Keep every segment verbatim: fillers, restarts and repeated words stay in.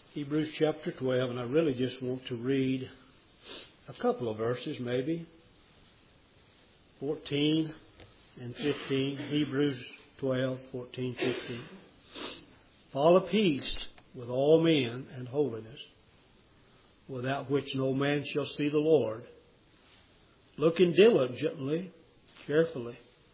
Hebrews chapter twelve, and I really just want to read a couple of verses, maybe fourteen and fifteen. Hebrews twelve, fourteen, fifteen. Follow peace with all men and holiness, without which no man shall see the Lord. Looking diligently, carefully,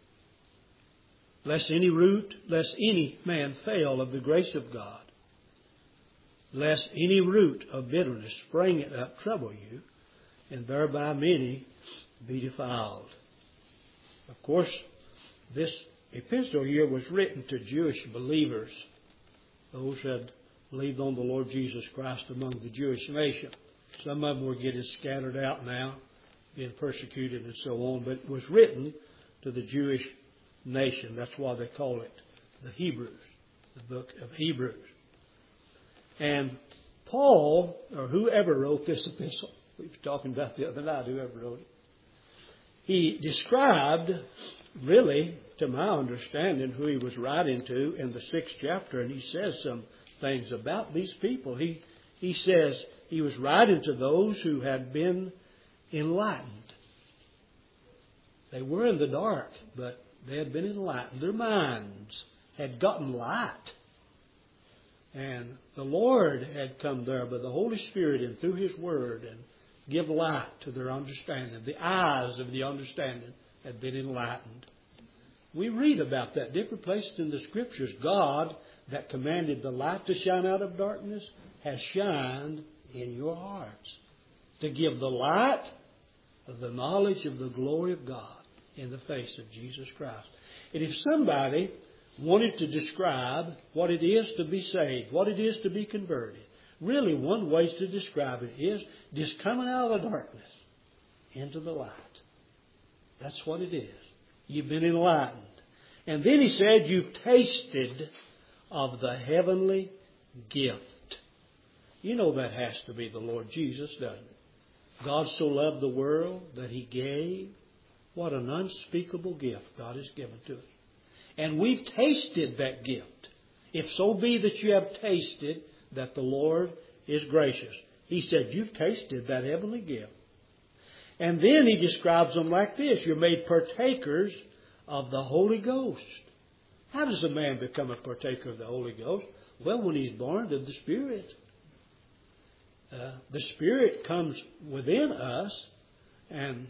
lest any root, lest any man fail of the grace of God, lest any root of bitterness springing up trouble you, and thereby many be defiled. Of course, this epistle here was written to Jewish believers, those who had believed on the Lord Jesus Christ among the Jewish nation. Some of them were getting scattered out now, being persecuted and so on, but it was written to the Jewish nation. That's why they call it the Hebrews, the book of Hebrews. And Paul, or whoever wrote this epistle, we were talking about the other night, whoever wrote it, he described, really, to my understanding, who he was writing to in the sixth chapter, and he says some things about these people. He, he says he was writing to those who had been enlightened. They were in the dark, but they had been enlightened. Their minds had gotten light. And the Lord had come there by the Holy Spirit and through His Word and give light to their understanding. The eyes of the understanding had been enlightened. We read about that different places in the Scriptures. God, that commanded the light to shine out of darkness, has shined in your hearts to give the light of the knowledge of the glory of God in the face of Jesus Christ. And if somebody wanted to describe what it is to be saved, what it is to be converted, really one way to describe it is just coming out of the darkness into the light. That's what it is. You've been enlightened. And then he said, you've tasted of the heavenly gift. You know that has to be the Lord Jesus, doesn't it? God so loved the world that He gave. What an unspeakable gift God has given to us. And we've tasted that gift. If so be that you have tasted that the Lord is gracious. He said, you've tasted that heavenly gift. And then He describes them like this. You're made partakers of the Holy Ghost. How does a man become a partaker of the Holy Ghost? Well, when he's born of the Spirit. Uh, the Spirit comes within us, and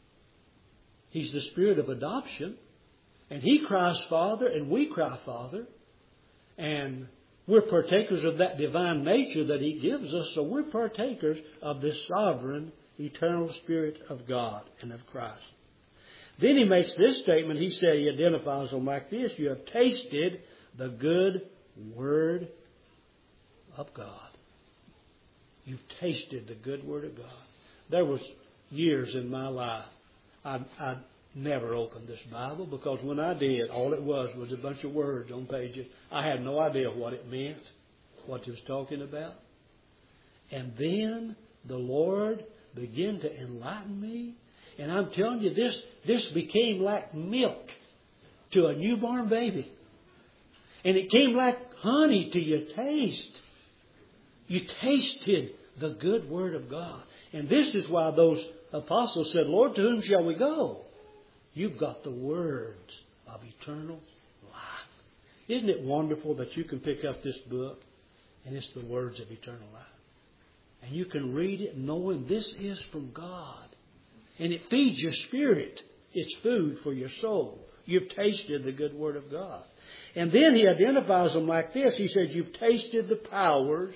He's the Spirit of adoption. And He cries, Father, and we cry, Father. And we're partakers of that divine nature that He gives us. So we're partakers of this sovereign, eternal Spirit of God and of Christ. Then He makes this statement. He said, He identifies them like this. You have tasted the good Word of God. You've tasted the good Word of God. There was years in my life I I never opened this Bible, because when I did, all it was was a bunch of words on pages. I had no idea what it meant, what it was talking about. And then the Lord began to enlighten me. And I'm telling you, this, this became like milk to a newborn baby. And it came like honey to your taste. You tasted the good Word of God. And this is why those apostles said, Lord, to whom shall we go? You've got the words of eternal life. Isn't it wonderful that you can pick up this book and it's the words of eternal life? And you can read it knowing this is from God. And it feeds your spirit. It's food for your soul. You've tasted the good Word of God. And then He identifies them like this. He said, you've tasted the powers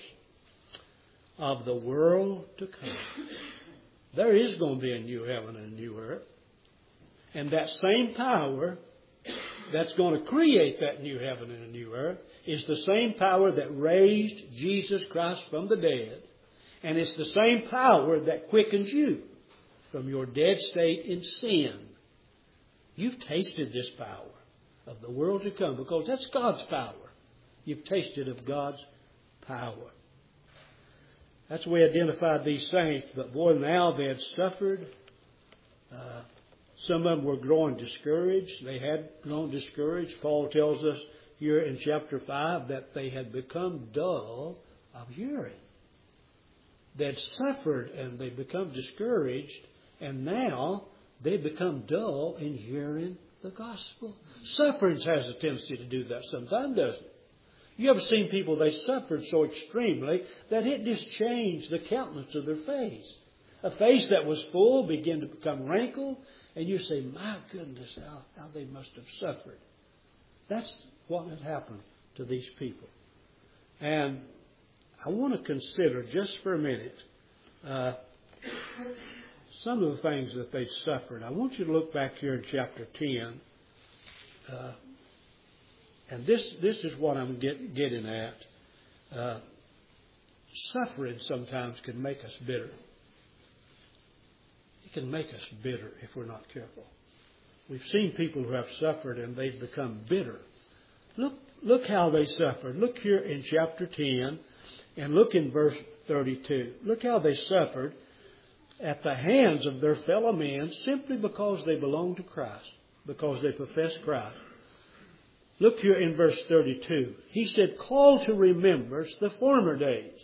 of the world to come. There is going to be a new heaven and a new earth. And that same power that's going to create that new heaven and a new earth is the same power that raised Jesus Christ from the dead. And it's the same power that quickens you from your dead state in sin. You've tasted this power of the world to come, because that's God's power. You've tasted of God's power. That's the way I identified these saints. But boy, now they had suffered. Uh, some of them were growing discouraged. They had grown discouraged. Paul tells us here in chapter five that they had become dull of hearing. They'd suffered and they become discouraged, and now they become dull in hearing the gospel. Suffering has a tendency to do that sometimes, doesn't it? You ever seen people, they suffered so extremely that it just changed the countenance of their face. A face that was full began to become wrinkled, and you say, my goodness, how, how they must have suffered. That's what had happened to these people. And I want to consider just for a minute uh, some of the things that they suffered. I want you to look back here in chapter ten. Uh, and this this is what I'm get, getting at. Uh, suffering sometimes can make us bitter. It can make us bitter if we're not careful. We've seen people who have suffered and they've become bitter. Look, look how they suffered. Look here in chapter ten and look in verse thirty-two. Look how they suffered at the hands of their fellow men simply because they belong to Christ, because they profess Christ. Look here in verse thirty-two. He said, call to remembrance the former days,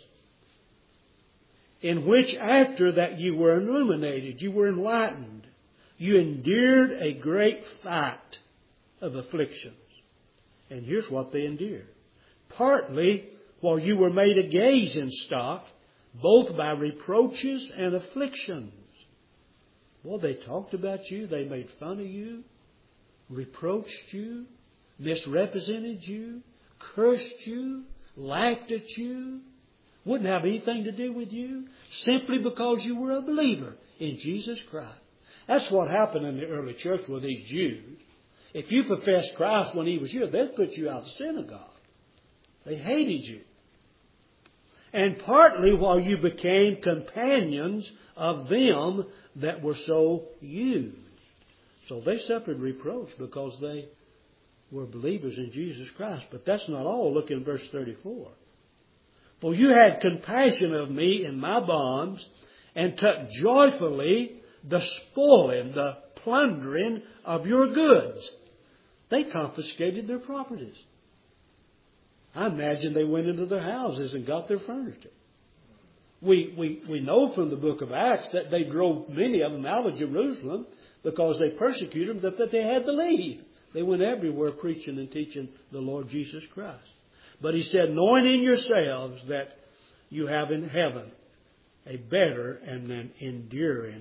in which after that you were illuminated, you were enlightened, you endured a great fight of afflictions. And here's what they endured. Partly while you were made a gaze in stock, both by reproaches and afflictions. Well, they talked about you, they made fun of you, reproached you, misrepresented you, cursed you, laughed at you, wouldn't have anything to do with you, simply because you were a believer in Jesus Christ. That's what happened in the early church with these Jews. If you professed Christ when He was here, they'd put you out of the synagogue. They hated you. And partly while you became companions of them that were so used. So they suffered reproach because they were believers in Jesus Christ. But that's not all. Look in verse thirty-four. For you had compassion of me in my bonds, and took joyfully the spoiling, the plundering of your goods. They confiscated their properties. I imagine they went into their houses and got their furniture. We, we, we know from the book of Acts that they drove many of them out of Jerusalem because they persecuted them, that they had to leave. They went everywhere preaching and teaching the Lord Jesus Christ. But He said, knowing in yourselves that you have in heaven a better and an enduring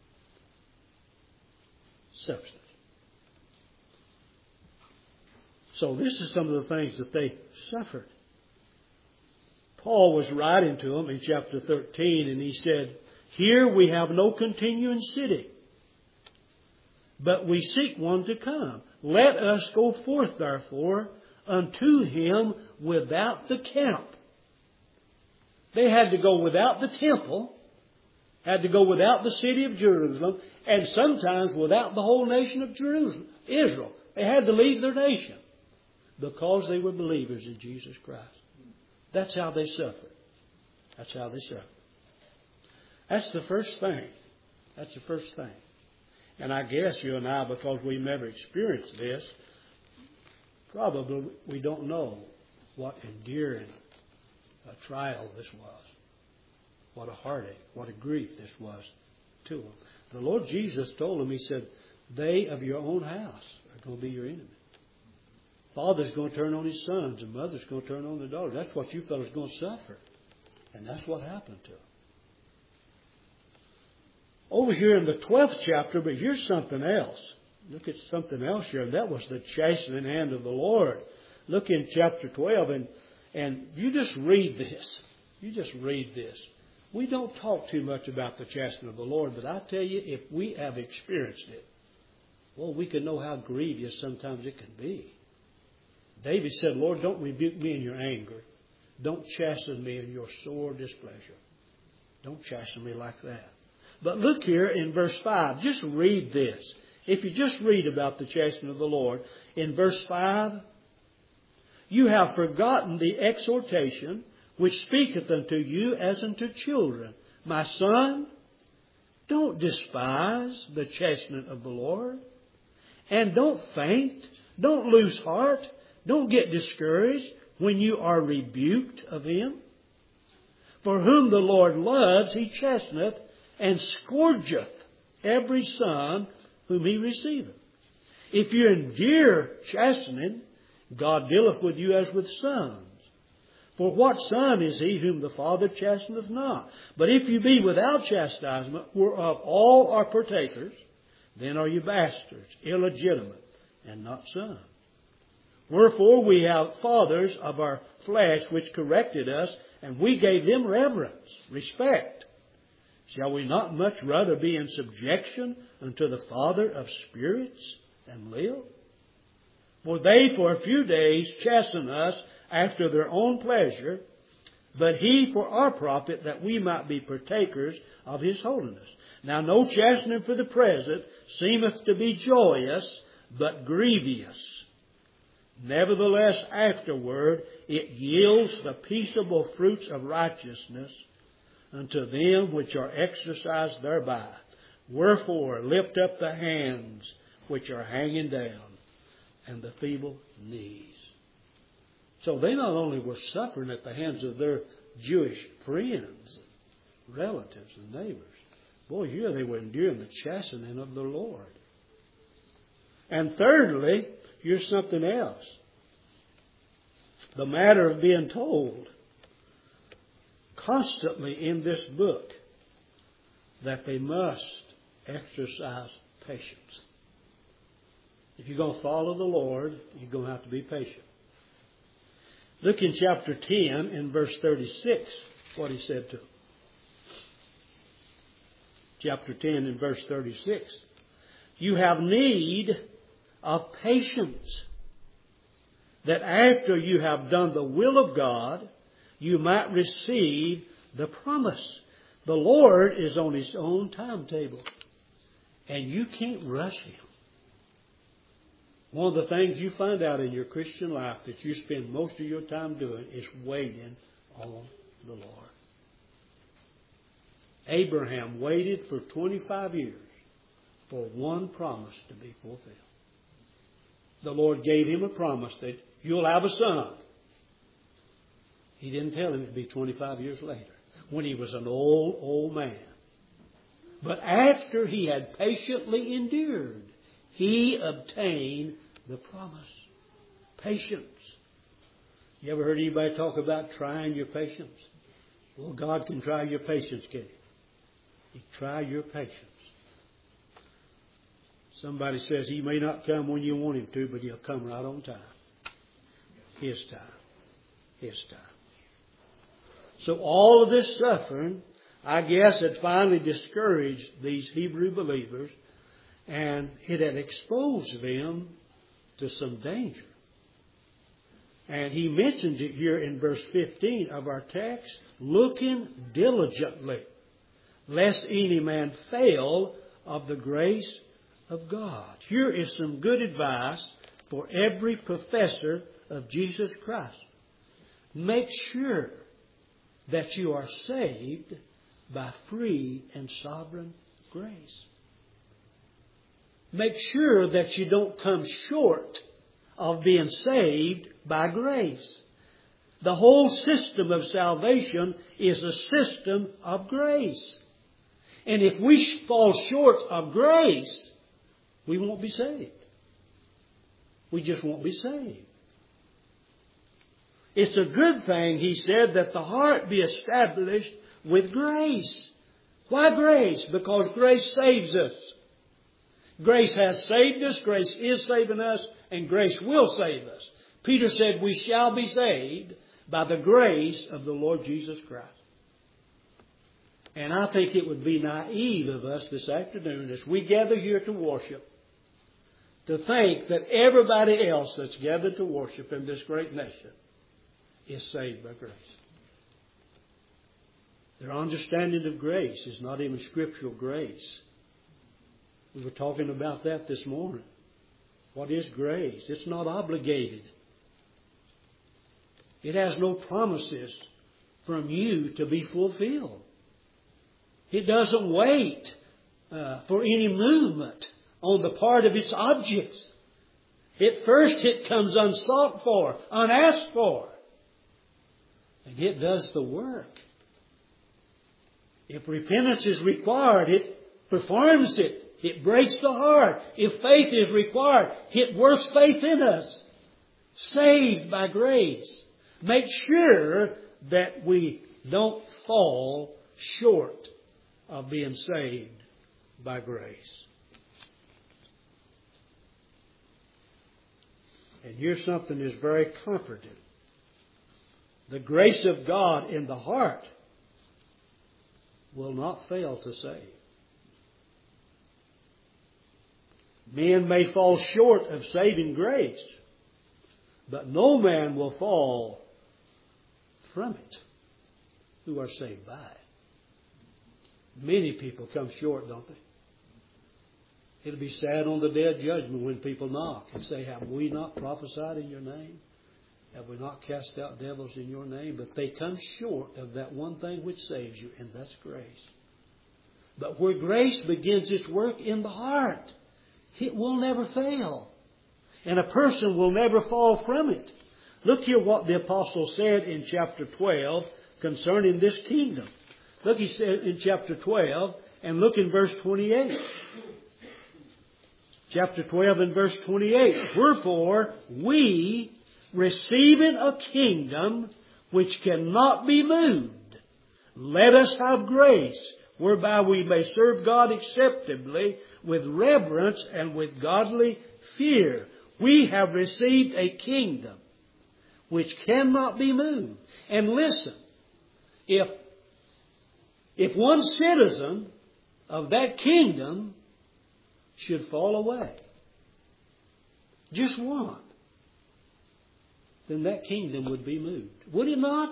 substance. So this is some of the things that they suffered. Paul was writing to them in chapter thirteen, and he said, here we have no continuing city, but we seek one to come. Let us go forth, therefore, unto Him without the camp. They had to go without the temple, had to go without the city of Jerusalem, and sometimes without the whole nation of Jerusalem, Israel. They had to leave their nation because they were believers in Jesus Christ. That's how they suffered. That's how they suffered. That's the first thing. That's the first thing. And I guess you and I, because we've never experienced this, probably we don't know what enduring a trial this was. What a heartache, what a grief this was to them. The Lord Jesus told them, He said, they of your own house are going to be your enemy. Father's going to turn on his sons, and mother's going to turn on their daughters. That's what you fellas are going to suffer. And that's what happened to them. Over here in the twelfth chapter, but here's something else. Look at something else here, and that was the chastening hand of the Lord. Look in chapter twelve, and, and you just read this. You just read this. We don't talk too much about the chastening of the Lord, but I tell you, if we have experienced it, well, we can know how grievous sometimes it can be. David said, Lord, don't rebuke me in your anger. Don't chasten me in your sore displeasure. Don't chasten me like that. But look here in verse five. Just read this. If you just read about the chastening of the Lord, in verse five, you have forgotten the exhortation which speaketh unto you as unto children. My son, don't despise the chastening of the Lord. And don't faint. Don't lose heart. Don't get discouraged when you are rebuked of Him. For whom the Lord loves, He chasteneth, and scourgeth every son whom He receiveth. If you endure chastening, God dealeth with you as with sons. For what son is he whom the Father chasteneth not? But if you be without chastisement, whereof all are partakers, then are you bastards, illegitimate, and not sons. Wherefore we have fathers of our flesh which corrected us, and we gave them reverence, respect. Shall we not much rather be in subjection unto the Father of spirits and live? For they for a few days chasten us after their own pleasure, but He for our profit, that we might be partakers of His holiness. Now no chastening for the present seemeth to be joyous, but grievous. Nevertheless afterward it yields the peaceable fruits of righteousness unto them which are exercised thereby. Wherefore lift up the hands which are hanging down, and the feeble knees. So they not only were suffering at the hands of their Jewish friends, relatives, and neighbors. Boy, here they were enduring the chastening of the Lord. And thirdly, here's something else. The matter of being told constantly in this book that they must exercise patience. If you're going to follow the Lord, you're going to have to be patient. Look in chapter ten in verse thirty-six, what He said to them. Chapter ten in verse thirty-six. You have need of patience, that after you have done the will of God, you might receive the promise. The Lord is on His own timetable, and you can't rush Him. One of the things you find out in your Christian life that you spend most of your time doing is waiting on the Lord. Abraham waited for twenty-five years for one promise to be fulfilled. The Lord gave him a promise that you'll have a son. He didn't tell him it'd be twenty-five years later, when he was an old, old man. But after he had patiently endured, he obtained the promise. Patience. You ever heard anybody talk about trying your patience? Well, God can try your patience, can He? He can try your patience. Somebody says He may not come when you want Him to, but He'll come right on time. His time. His time. So all of this suffering, I guess, had finally discouraged these Hebrew believers, and it had exposed them to some danger. And he mentions it here in verse fifteen of our text, looking diligently, lest any man fail of the grace of God. Here is some good advice for every professor of Jesus Christ. Make sure that you are saved by free and sovereign grace. Make sure that you don't come short of being saved by grace. The whole system of salvation is a system of grace. And if we fall short of grace, we won't be saved. We just won't be saved. It's a good thing, he said, that the heart be established with grace. Why grace? Because grace saves us. Grace has saved us, grace is saving us, and grace will save us. Peter said we shall be saved by the grace of the Lord Jesus Christ. And I think it would be naive of us this afternoon as we gather here to worship to think that everybody else that's gathered to worship in this great nation is saved by grace. Their understanding of grace is not even scriptural grace. We were talking about that this morning. What is grace? It's not obligated. It has no promises from you to be fulfilled. It doesn't wait uh, for any movement on the part of its objects. At first it comes unsought for, unasked for. And it does the work If repentance is required, it performs it. It breaks the heart. If faith is required, it works faith in us. Saved by grace. Make sure that we don't fall short of being saved by grace. And here's something that's very comforting. The grace of God in the heart will not fail to save. Men may fall short of saving grace, but no man will fall from it who are saved by it. Many people come short, don't they? It'll be sad on the day of judgment when people knock and say, have we not prophesied in your name? Have we not cast out devils in your name? But they come short of that one thing which saves you, and that's grace. But where grace begins its work in the heart, it will never fail. And a person will never fall from it. Look here what the apostle said in chapter twelve concerning this kingdom. Look, he said in chapter twelve, and look in verse twenty-eight. Chapter twelve and verse twenty-eight. Wherefore, we, receiving a kingdom which cannot be moved, let us have grace, whereby we may serve God acceptably with reverence and with godly fear. We have received a kingdom which cannot be moved. And listen, if, if one citizen of that kingdom should fall away, just one, then that kingdom would be moved. Would it not?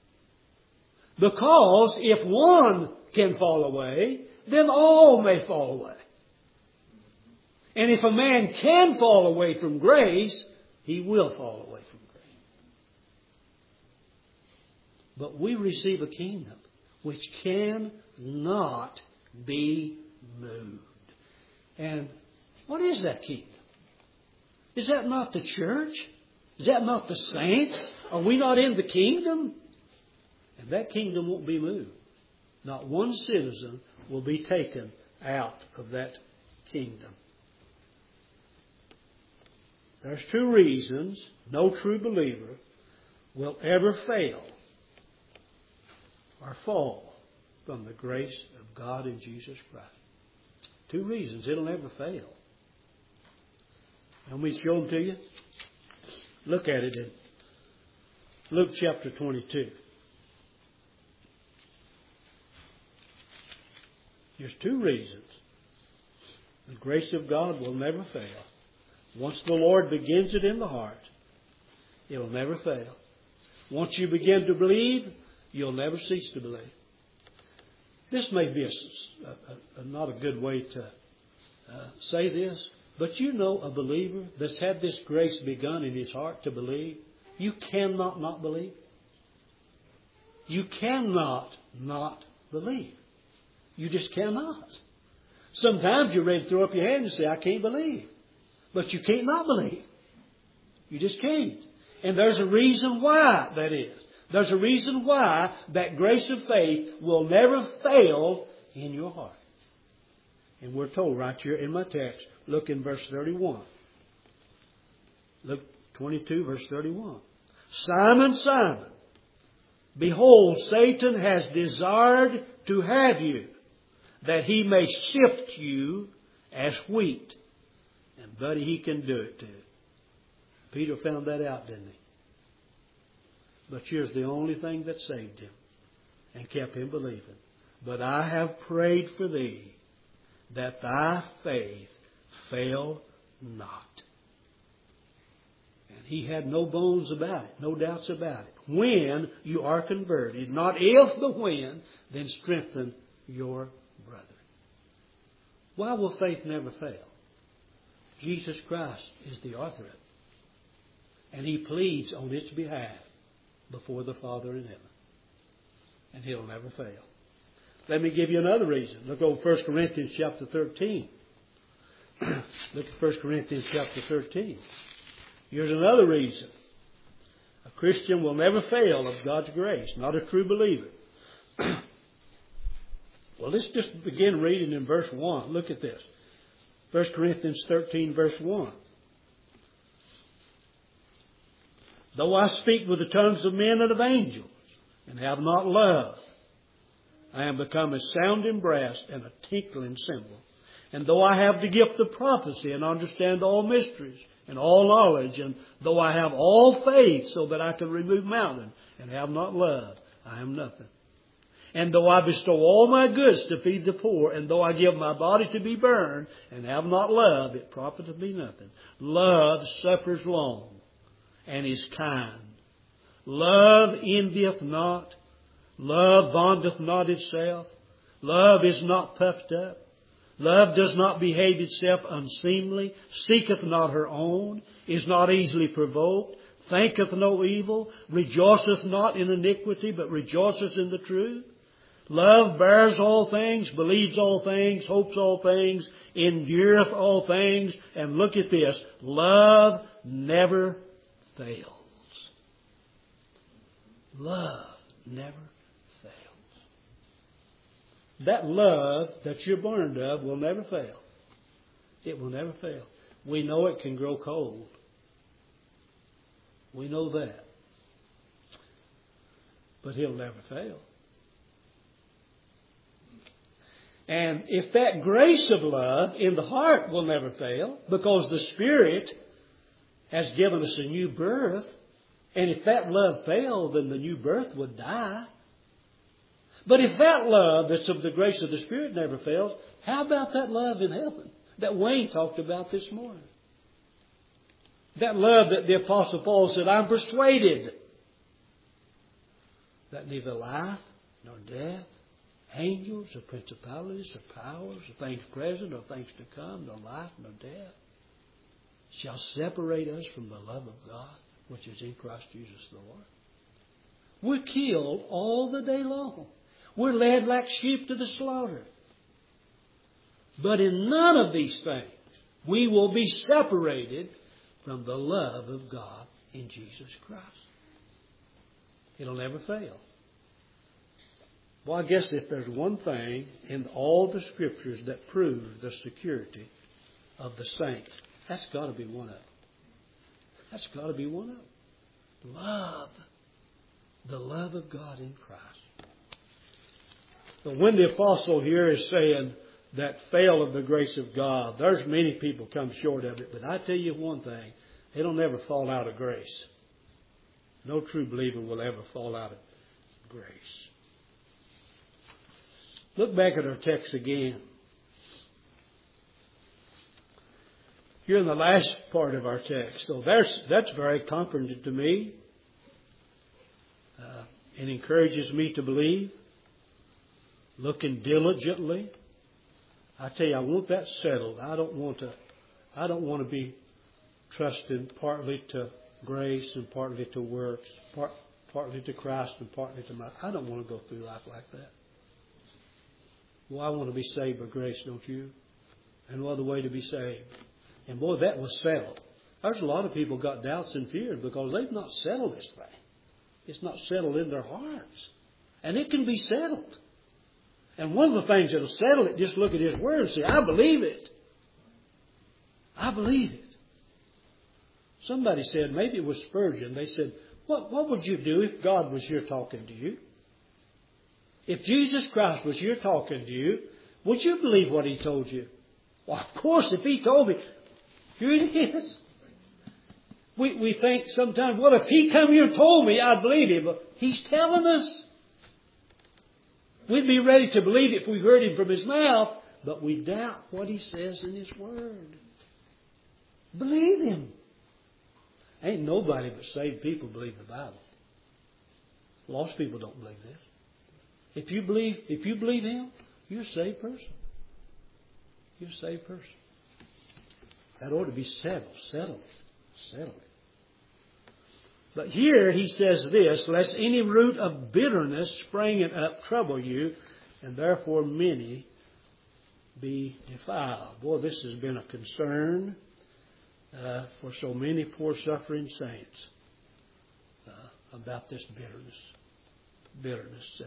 Because if one can fall away, then all may fall away. And if a man can fall away from grace, he will fall away from grace. But we receive a kingdom which cannot be moved. And what is that kingdom? Is that not the church? Is that not the saints? Are we not in the kingdom? And that kingdom won't be moved. Not one citizen will be taken out of that kingdom. There's two reasons no true believer will ever fail or fall from the grace of God in Jesus Christ. Two reasons. It'll never fail. Let me show them to you. Look at it in Luke chapter twenty-two. There's two reasons. The grace of God will never fail. Once the Lord begins it in the heart, it will never fail. Once you begin to believe, you'll never cease to believe. This may be a, a, a, not a good way to uh, say this, but you know a believer that's had this grace begun in his heart to believe, you cannot not believe. You cannot not believe. You just cannot. Sometimes you're ready to throw up your hand and say, I can't believe. But you can't not believe. You just can't. And there's a reason why that is. There's a reason why that grace of faith will never fail in your heart. And we're told right here in my text, look in verse thirty-one. Luke twenty-two, verse thirty-one. Simon, Simon, behold, Satan has desired to have you, that he may sift you as wheat. And buddy, he can do it too. Peter found that out, didn't he? But here's the only thing that saved him and kept him believing. But I have prayed for thee, that thy faith fail not. And he had no bones about it, no doubts about it. When you are converted, not if, but when, then strengthen your brother. Why will faith never fail? Jesus Christ is the author of it. And He pleads on its behalf before the Father in heaven. And He'll never fail. Let me give you another reason. Look over First Corinthians chapter thirteen. Look at First Corinthians chapter thirteen. Here's another reason. A Christian will never fail of God's grace. Not a true believer. Well, let's just begin reading in verse one. Look at this. First Corinthians thirteen, verse one. Though I speak with the tongues of men and of angels, and have not love, I am become a sounding brass and a tinkling cymbal. And though I have the gift of prophecy and understand all mysteries and all knowledge, and though I have all faith so that I can remove mountains and have not love, I am nothing. And though I bestow all my goods to feed the poor, and though I give my body to be burned and have not love, it profiteth me nothing. Love suffers long and is kind. Love envieth not. Love vaunteth not itself. Love is not puffed up. Love does not behave itself unseemly, seeketh not her own, is not easily provoked, thinketh no evil, rejoiceth not in iniquity, but rejoiceth in the truth. Love bears all things, believes all things, hopes all things, endureth all things. And look at this, love never fails. Love never fails. That love that you're born of will never fail. It will never fail. We know it can grow cold. We know that. But He'll never fail. And if that grace of love in the heart will never fail, because the Spirit has given us a new birth, and if that love failed, then the new birth would die. But if that love that's of the grace of the Spirit never fails, how about that love in heaven that Wayne talked about this morning? That love that the Apostle Paul said, I'm persuaded that neither life nor death, angels or principalities or powers or things present or things to come, nor life nor death, shall separate us from the love of God, which is in Christ Jesus the Lord. We're killed all the day long. We're led like sheep to the slaughter. But in none of these things we will be separated from the love of God in Jesus Christ. It'll never fail. Well, I guess if there's one thing in all the Scriptures that proves the security of the saints, that's got to be one of them. That's got to be one of them. Love. The love of God in Christ. But when the apostle here is saying that fail of the grace of God, there's many people come short of it. But I tell you one thing, it'll never fall out of grace. No true believer will ever fall out of grace. Look back at our text again. Here in the last part of our text. So there's, that's very comforting to me. Uh, it encourages me to believe. Looking diligently. I tell you, I want that settled. I don't want to, I don't want to be trusting partly to grace and partly to works, part, partly to Christ and partly to my... I don't want to go through life like that. Well, I want to be saved by grace, don't you? And what other way to be saved? And boy, that was settled. There's a lot of people got doubts and fears because they've not settled this thing. It's not settled in their hearts. And it can be settled. And one of the things that will settle it, just look at His Word and say, I believe it. I believe it. Somebody said, maybe it was Spurgeon, they said, what, what would you do if God was here talking to you? If Jesus Christ was here talking to you, would you believe what He told you? Well, of course, if He told me, here it is. We, we think sometimes, well, if He come here and told me, I'd believe Him. But He's telling us. We'd be ready to believe it if we heard Him from His mouth, but we doubt what He says in His Word. Believe Him. Ain't nobody but saved people believe the Bible. Lost people don't believe this. If you believe, if you believe Him, you're a saved person. You're a saved person. That ought to be settled, settled, settled. But here he says this, lest any root of bitterness springing up trouble you, and therefore many be defiled. Boy, this has been a concern uh, for so many poor suffering saints uh, about this bitterness. Bitterness. And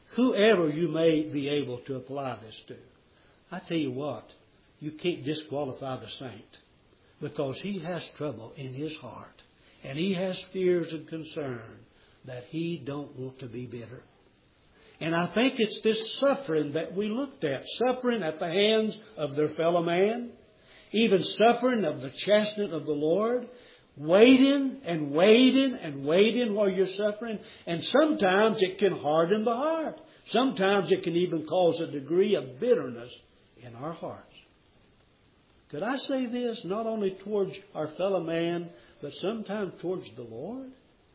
whoever you may be able to apply this to. I tell you what, you can't disqualify the saint, because he has trouble in his heart, and he has fears and concern that he don't want to be bitter. And I think it's this suffering that we looked at, suffering at the hands of their fellow man, even suffering of the chastisement of the Lord, waiting and waiting and waiting while you're suffering. And sometimes it can harden the heart. Sometimes it can even cause a degree of bitterness in our hearts. Could I say this not only towards our fellow man, but sometimes towards the Lord?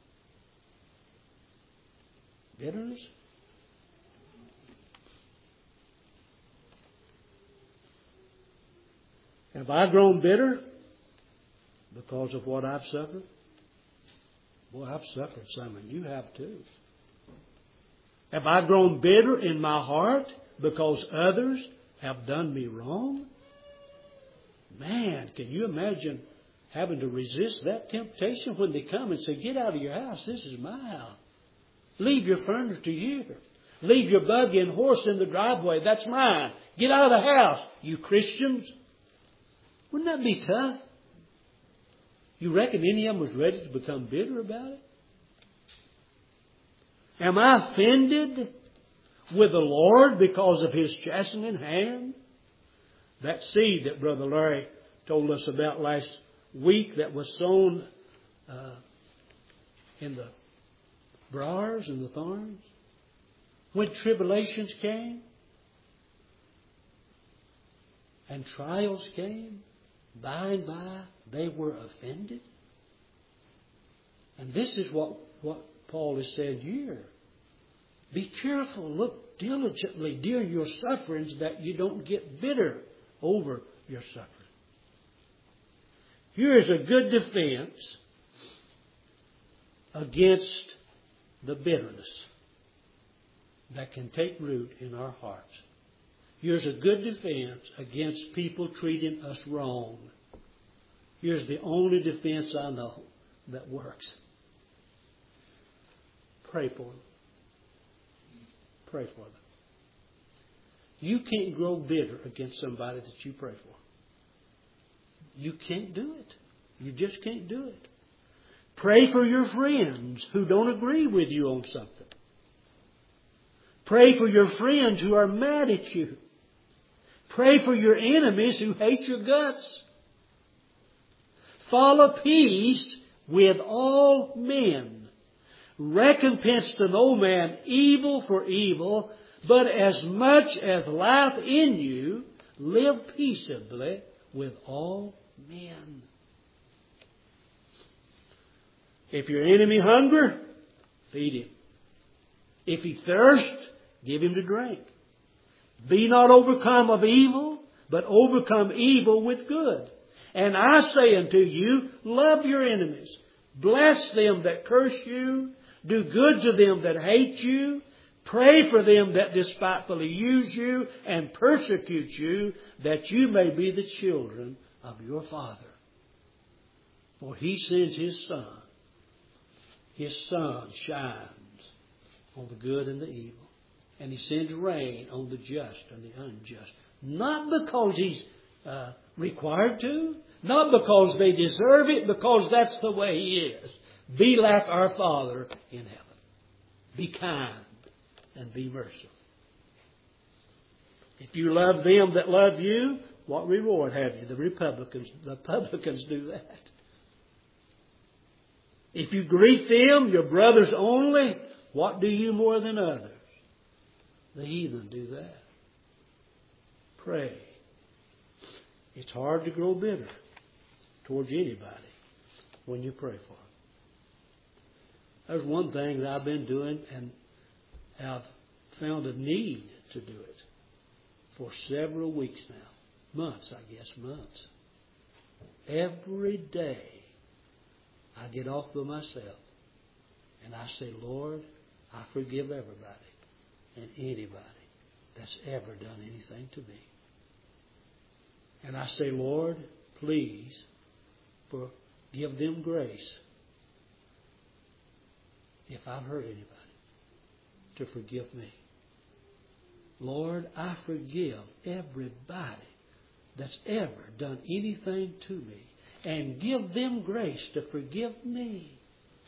Bitterness? Have I grown bitter because of what I've suffered? Boy, I've suffered some, and you have too. Have I grown bitter in my heart because others have done me wrong? Man, can you imagine having to resist that temptation when they come and say, get out of your house, this is my house. Leave your furniture here. Leave your buggy and horse in the driveway, that's mine. Get out of the house, you Christians. Wouldn't that be tough? You reckon any of them was ready to become bitter about it? Am I offended with the Lord because of His chastening hand? That seed that Brother Larry told us about last week that was sown uh, in the briars and the thorns. When tribulations came and trials came, by and by they were offended. And this is what, what Paul has said here. Be careful, look diligently during your sufferings that you don't get bitter over your suffering. Here is a good defense against the bitterness that can take root in our hearts. Here's a good defense against people treating us wrong. Here's the only defense I know that works. Pray for them. Pray for them. You can't grow bitter against somebody that you pray for. You can't do it. You just can't do it. Pray for your friends who don't agree with you on something. Pray for your friends who are mad at you. Pray for your enemies who hate your guts. Follow peace with all men. Recompense to no man evil for evil, but as much as lieth in you, live peaceably with all men. If your enemy hunger, feed him. If he thirst, give him to drink. Be not overcome of evil, but overcome evil with good. And I say unto you, love your enemies. Bless them that curse you. Do good to them that hate you. Pray for them that despitefully use you and persecute you, that you may be the children of your Father. For He sends His Son. His sun shines on the good and the evil. And He sends rain on the just and the unjust. Not because He's uh, required to. Not because they deserve it. Because that's the way He is. Be like our Father in heaven. Be kind and be merciful. If you love them that love you, what reward have you? The Republicans, the publicans do that. If you greet them, your brothers only, what do you more than others? The heathen do that. Pray. It's hard to grow bitter towards anybody when you pray for them. There's one thing that I've been doing, and I've found a need to do it for several weeks now. Months, I guess, months. Every day I get off by myself and I say, Lord, I forgive everybody and anybody that's ever done anything to me. And I say, Lord, please forgive them grace if I've hurt anybody, to forgive me. Lord, I forgive everybody that's ever done anything to me, and give them grace to forgive me.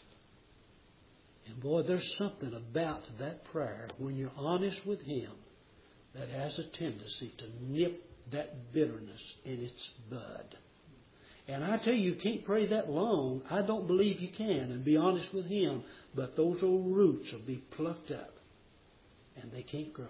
And boy, there's something about that prayer when you're honest with Him that has a tendency to nip that bitterness in its bud. And I tell you, you can't pray that long. I don't believe you can, and be honest with Him. But those old roots will be plucked up, and they can't grow.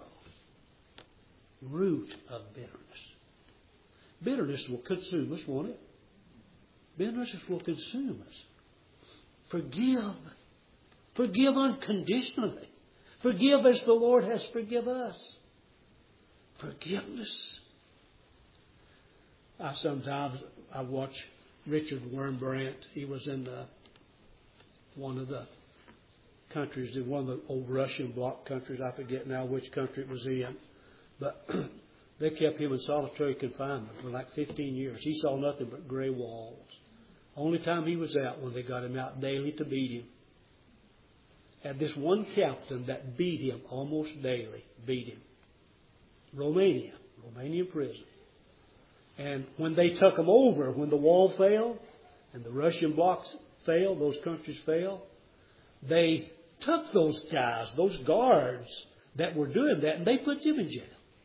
Root of bitterness. Bitterness will consume us, won't it? Bitterness will consume us. Forgive. Forgive unconditionally. Forgive as the Lord has forgiven us. Forgiveness. I sometimes I watch Richard Wurmbrand. He was in the, one of the countries, in one of the old Russian bloc countries. I forget now which country it was in. But they kept him in solitary confinement for like fifteen years. He saw nothing but gray walls. Only time he was out when they got him out daily to beat him. Had this one captain that beat him almost daily, beat him. Romania, Romanian prison. And when they took him over, when the wall fell and the Russian blocks fell, those countries fell, they took those guys, those guards that were doing that, and they put them in jail.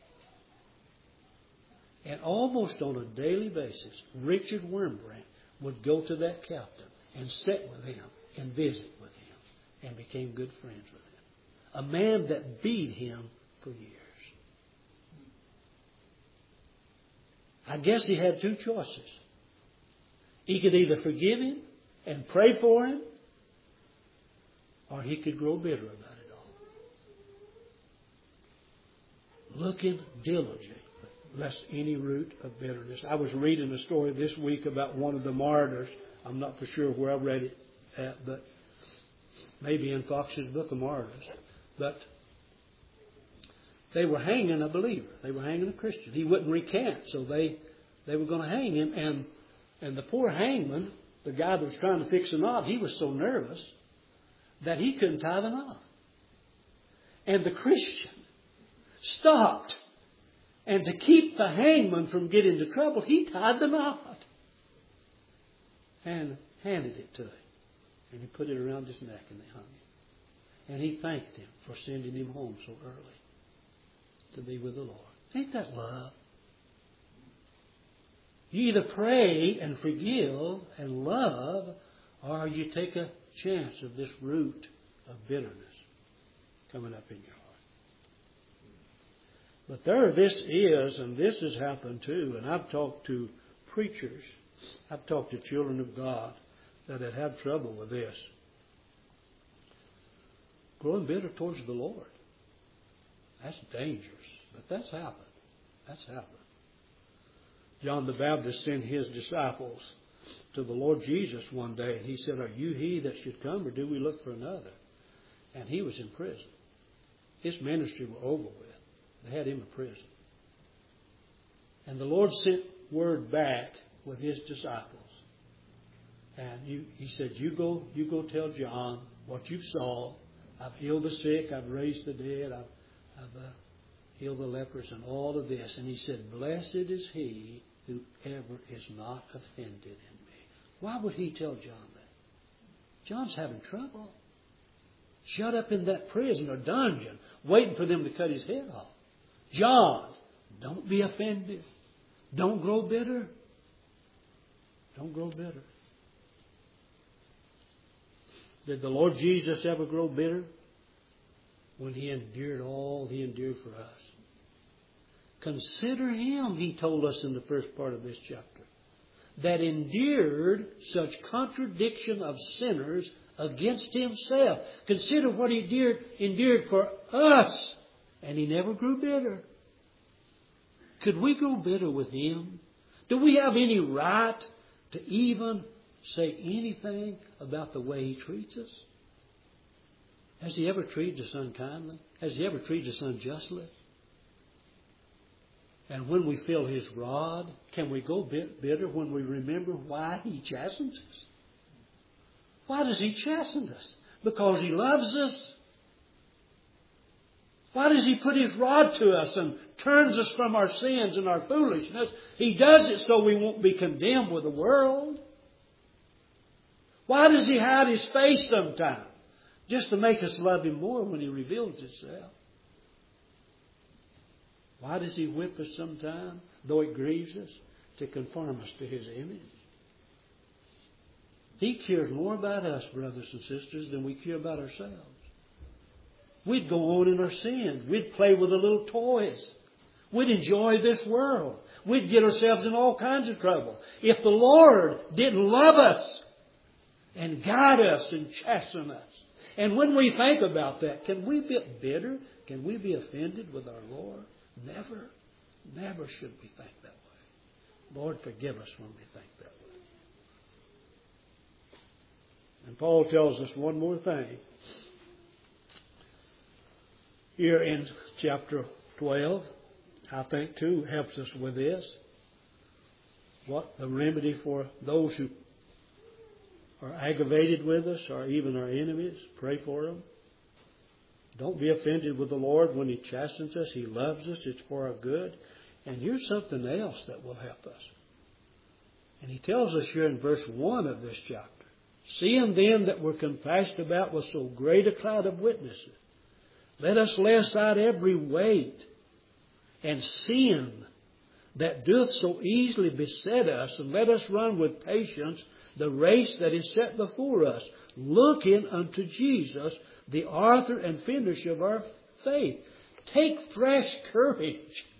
And almost on a daily basis, Richard Wurmbrand would go to that captain and sit with him and visit with him and became good friends with him. A man that beat him for years. I guess he had two choices. He could either forgive him and pray for him, or he could grow bitter about it all. Looking diligently, lest any root of bitterness. I was reading a story this week about one of the martyrs. I'm not for sure where I read it at, but maybe in Fox's Book of Martyrs. But they were hanging a believer. They were hanging a Christian. He wouldn't recant, so they, they were going to hang him. And, and the poor hangman, the guy that was trying to fix the knot, he was so nervous that he couldn't tie the knot. And the Christian stopped. And to keep the hangman from getting into trouble, he tied the knot and handed it to him. And he put it around his neck and they hung him. And he thanked him for sending him home so early to be with the Lord. Ain't that love? You either pray and forgive and love, or you take a chance of this root of bitterness coming up in your heart. But there this is, and this has happened too, and I've talked to preachers, I've talked to children of God that had had trouble with this. Growing bitter towards the Lord. That's dangerous, but that's happened. That's happened. John the Baptist sent his disciples to the Lord Jesus one day, and he said, "Are you he that should come, or do we look for another?" And he was in prison. His ministry was over with. They had him in prison. And the Lord sent word back with his disciples. And you, he said, you go, you go tell John what you saw. I've healed the sick. I've raised the dead. I've, I've uh, healed the lepers and all of this. And he said, blessed is he whoever is not offended in me. Why would he tell John that? John's having trouble. Shut up in that prison or dungeon, waiting for them to cut his head off. John, don't be offended. Don't grow bitter. Don't grow bitter. Did the Lord Jesus ever grow bitter? When he endured all he endured for us. Consider him, he told us in the first part of this chapter, that endured such contradiction of sinners against himself. Consider what he endured, endured for us. And he never grew bitter. Could we grow bitter with him? Do we have any right to even say anything about the way he treats us? Has he ever treated us unkindly? Has he ever treated us unjustly? And when we feel his rod, can we go bitter when we remember why he chastens us? Why does he chasten us? Because he loves us? Why does He put His rod to us and turns us from our sins and our foolishness? He does it so we won't be condemned with the world. Why does He hide His face sometimes? Just to make us love Him more when He reveals Himself. Why does He whip us sometimes, though it grieves us? To conform us to His image. He cares more about us, brothers and sisters, than we care about ourselves. We'd go on in our sins. We'd play with the little toys. We'd enjoy this world. We'd get ourselves in all kinds of trouble. If the Lord didn't love us and guide us and chasten us. And when we think about that, can we be bitter? Can we be offended with our Lord? Never. Never should we think that way. Lord, forgive us when we think that way. And Paul tells us one more thing. Here in chapter twelve, I think too helps us with this. What the remedy for those who are aggravated with us or even our enemies. Pray for them. Don't be offended with the Lord when He chastens us. He loves us. It's for our good. And here's something else that will help us. And he tells us here in verse one of this chapter. Seeing then that we're compassed about with so great a cloud of witnesses, let us lay aside every weight and sin that doth so easily beset us, and let us run with patience the race that is set before us, looking unto Jesus, the author and finisher of our faith. Take fresh courage.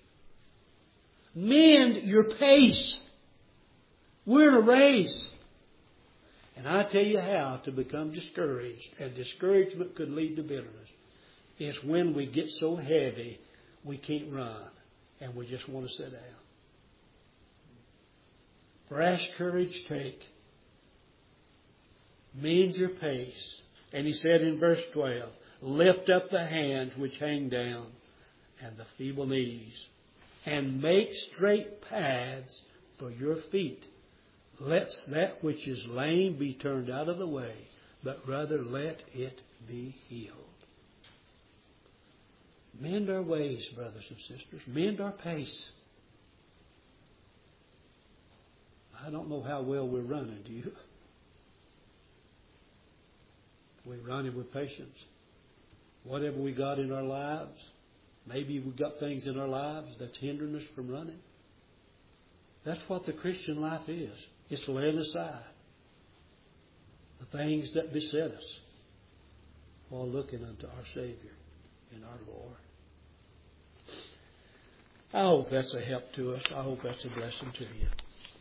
Mend your pace. We're in a race. And I tell you how to become discouraged, and discouragement could lead to bitterness. It's when we get so heavy we can't run and we just want to sit down. Fresh courage take. Mend your pace. And he said in verse twelve, lift up the hands which hang down and the feeble knees, and make straight paths for your feet. Let that which is lame be turned out of the way, but rather let it be healed. Mend our ways, brothers and sisters. Mend our pace. I don't know how well we're running, do you? We're running with patience. Whatever we got in our lives, maybe we've got things in our lives that's hindering us from running. That's what the Christian life is. It's laying aside the things that beset us while looking unto our Savior and our Lord. I hope that's a help to us. I hope that's a blessing to you.